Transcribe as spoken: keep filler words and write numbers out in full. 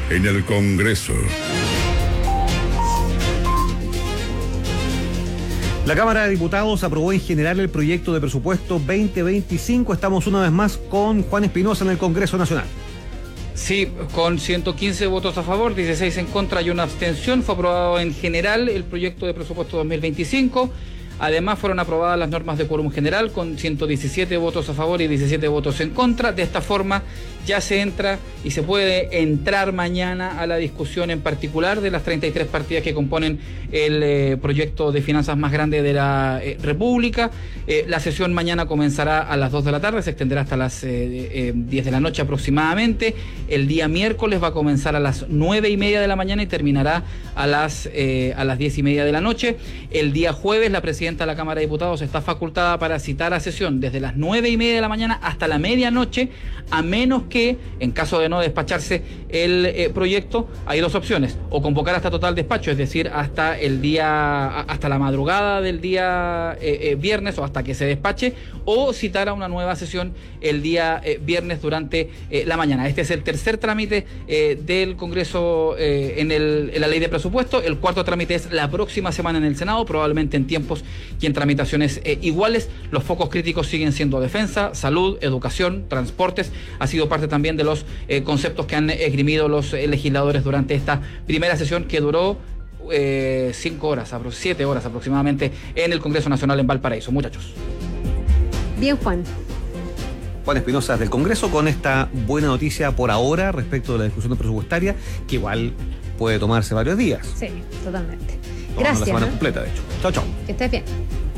en el Congreso. La Cámara de Diputados aprobó en general el proyecto de presupuesto veinte veinticinco. Estamos una vez más con Juan Espinosa en el Congreso Nacional. Sí, con ciento quince votos a favor, dieciséis en contra y una abstención, fue aprobado en general el proyecto de presupuesto dos mil veinticinco. Además, fueron aprobadas las normas de quórum general con ciento diecisiete votos a favor y diecisiete votos en contra. De esta forma, ya se entra y se puede entrar mañana a la discusión en particular de las treinta y tres partidas que componen el eh, proyecto de finanzas más grande de la eh, República. Eh, la sesión mañana comenzará a las dos de la tarde, se extenderá hasta las eh, eh, diez de la noche aproximadamente. El día miércoles va a comenzar a las nueve y media de la mañana y terminará a las, eh, a las diez y media de la noche. El día jueves, la presidenta de la Cámara de Diputados está facultada para citar a sesión desde las nueve y media de la mañana hasta la medianoche, a menos que, en caso de no despacharse el eh, proyecto, hay dos opciones: o convocar hasta total despacho, es decir, hasta el día, hasta la madrugada del día eh, eh, viernes o hasta que se despache, o citar a una nueva sesión el día eh, viernes durante eh, la mañana. Este es el tercer trámite eh, del Congreso eh, en, el, en la ley de presupuesto. El cuarto trámite es la próxima semana en el Senado, probablemente en tiempos y en tramitaciones eh, iguales. Los focos críticos siguen siendo defensa, salud, educación, transportes. Ha sido parte también de los eh, conceptos que han esgrimido los eh, legisladores durante esta primera sesión, que duró eh, cinco horas, siete horas aproximadamente, en el Congreso Nacional en Valparaíso. Muchachos. Bien, Juan. Juan Espinosa del Congreso con esta buena noticia por ahora respecto de la discusión presupuestaria, que igual puede tomarse varios días. Sí, totalmente. Tomando Gracias. la semana ¿eh? completa, de hecho. Chao, chao. Que estés bien.